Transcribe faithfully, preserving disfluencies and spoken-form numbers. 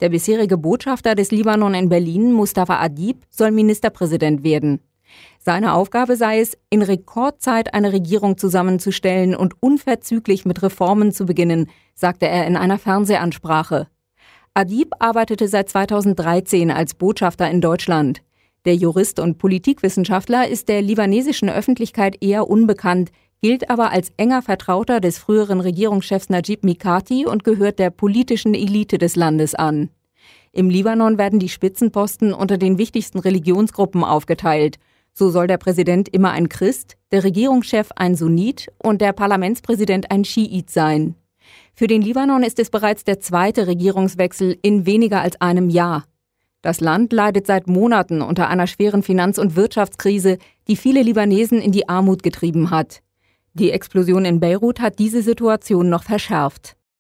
Der bisherige Botschafter des Libanon in Berlin, Mustafa Adib, soll Ministerpräsident werden. Seine Aufgabe sei es, in Rekordzeit eine Regierung zusammenzustellen und unverzüglich mit Reformen zu beginnen, sagte er in einer Fernsehansprache. Adib arbeitete seit zweitausenddreizehn als Botschafter in Deutschland. Der Jurist und Politikwissenschaftler ist der libanesischen Öffentlichkeit eher unbekannt, gilt aber als enger Vertrauter des früheren Regierungschefs Najib Mikati und gehört der politischen Elite des Landes an. Im Libanon werden die Spitzenposten unter den wichtigsten Religionsgruppen aufgeteilt. So soll der Präsident immer ein Christ, der Regierungschef ein Sunnit und der Parlamentspräsident ein Schiit sein. Für den Libanon ist es bereits der zweite Regierungswechsel in weniger als einem Jahr. Das Land leidet seit Monaten unter einer schweren Finanz- und Wirtschaftskrise, die viele Libanesen in die Armut getrieben hat. Die Explosion in Beirut hat diese Situation noch verschärft.